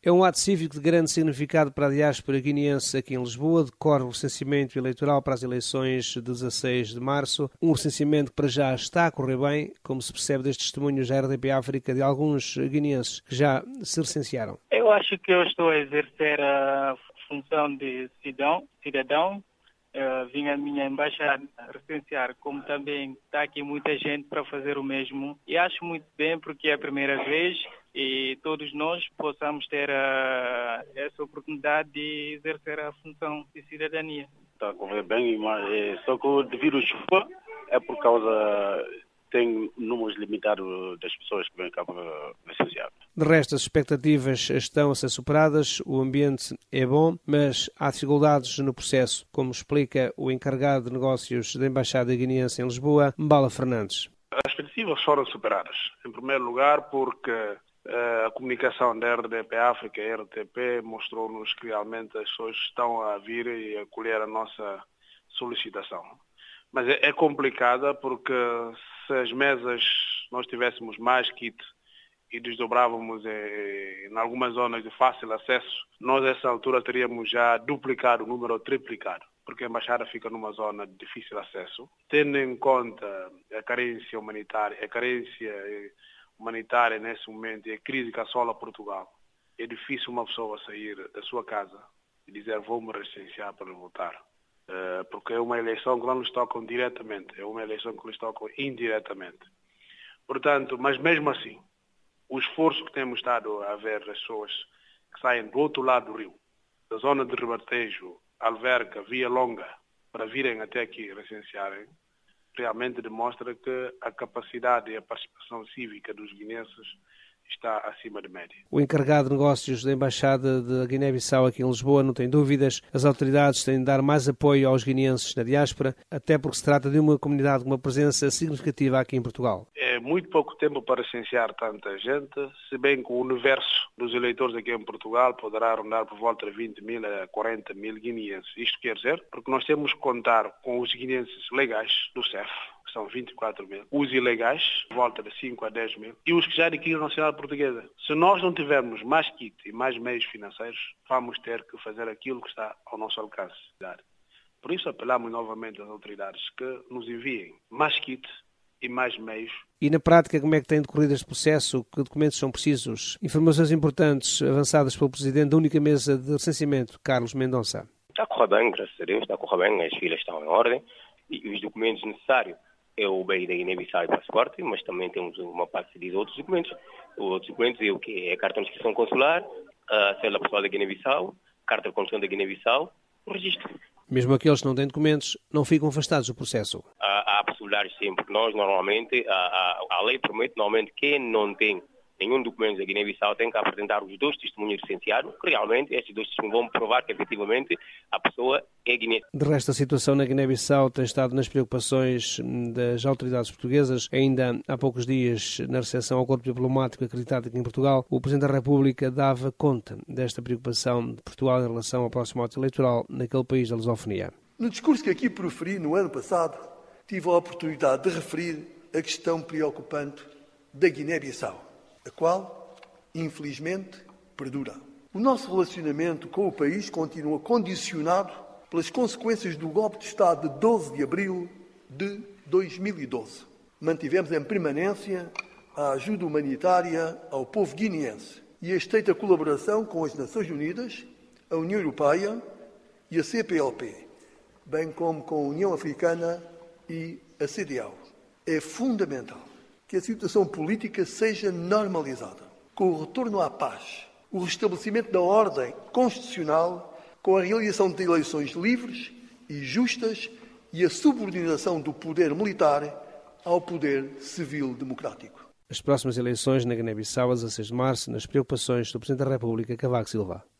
É um ato cívico de grande significado para a diáspora guineense aqui em Lisboa. Decorre o recenseamento eleitoral para as eleições de 16 de março. Um recenseamento que para já está a correr bem, como se percebe destes testemunhos da RDP África de alguns guineenses que já se recensearam. Eu acho que eu estou a exercer a função de cidadão. Vim à minha embaixada recensear, como também está aqui muita gente para fazer o mesmo. E acho muito bem porque é a primeira vez e todos nós possamos ter essa oportunidade de exercer a função de cidadania. Está a correr bem, mas só que devido à chuva é por causa tem números limitados das pessoas que vêm cá para licenciar. De resto, as expectativas estão a ser superadas, o ambiente é bom, mas há dificuldades no processo, como explica o encarregado de negócios da Embaixada Guineense em Lisboa, Mbala Fernandes. As expectativas foram superadas. Em primeiro lugar, porque a comunicação da RDP África e RTP mostrou-nos que realmente as pessoas estão a vir e a acolher a nossa solicitação. Mas é complicada porque se as mesas nós tivéssemos mais kit e desdobrávamos em algumas zonas de fácil acesso, nós a essa altura teríamos já duplicado o número ou triplicado, porque a embaixada fica numa zona de difícil acesso. Tendo em conta a carência humanitária nesse momento e a crise que assola Portugal, é difícil uma pessoa sair da sua casa e dizer vou-me recensear para votar. Porque é uma eleição que não nos tocam diretamente, é uma eleição que nos tocam indiretamente. Portanto, mas mesmo assim, o esforço que temos estado a ver as pessoas que saem do outro lado do rio, da zona de Ribatejo, Alverca, Via Longa, para virem até aqui recensearem, realmente demonstra que a capacidade e a participação cívica dos guineenses está acima de média. O encarregado de negócios da Embaixada de Guiné-Bissau aqui em Lisboa não tem dúvidas. As autoridades têm de dar mais apoio aos guineenses na diáspora, até porque se trata de uma comunidade com uma presença significativa aqui em Portugal. É muito pouco tempo para licenciar tanta gente, se bem que o universo dos eleitores aqui em Portugal poderá rondar por volta de 20 mil a 40 mil guineenses. Isto quer dizer, porque nós temos que contar com os guineenses legais do CEF, que são 24 mil, os ilegais, por volta de 5 a 10 mil, e os que já adquiriram a nacionalidade portuguesa. Se nós não tivermos mais kit e mais meios financeiros, vamos ter que fazer aquilo que está ao nosso alcance. Por isso apelamos novamente às autoridades que nos enviem mais kit e mais meios. E na prática, como é que tem decorrido este processo? Que documentos são precisos? Informações importantes avançadas pelo Presidente da única mesa de recenseamento, Carlos Mendonça. Está a correr bem, graças a Deus, está a correr bem, as filas estão em ordem e os documentos necessários é o BI da Guiné-Bissau e passaporte, mas também temos uma parte de outros documentos. Os outros documentos é o que é a carta de inscrição consular, a cédula pessoal da Guiné-Bissau, carta de condução da Guiné-Bissau, o registro. Mesmo aqueles que não têm documentos não ficam afastados do processo. Há possibilidades sempre. Nós normalmente, a lei promete normalmente quem não tem nenhum documento da Guiné-Bissau tem que apresentar os 2 testemunhos licenciados, que realmente estes 2 testemunhos vão provar que efetivamente a pessoa é guineense. De resto, a situação na Guiné-Bissau tem estado nas preocupações das autoridades portuguesas. Ainda há poucos dias, na recepção ao corpo diplomático acreditado aqui em Portugal, o Presidente da República dava conta desta preocupação de Portugal em relação ao próximo ato eleitoral naquele país da lusofonia. No discurso que aqui proferi no ano passado, tive a oportunidade de referir a questão preocupante da Guiné-Bissau, a qual, infelizmente, perdura. O nosso relacionamento com o país continua condicionado pelas consequências do golpe de Estado de 12 de abril de 2012. Mantivemos em permanência a ajuda humanitária ao povo guineense e a estreita colaboração com as Nações Unidas, a União Europeia e a CPLP, bem como com a União Africana e a CEDEAO. É fundamental que a situação política seja normalizada, com o retorno à paz, o restabelecimento da ordem constitucional, com a realização de eleições livres e justas e a subordinação do poder militar ao poder civil democrático. As próximas eleições na Guiné-Bissau, a 16 de março, nas preocupações do Presidente da República, Cavaco Silva.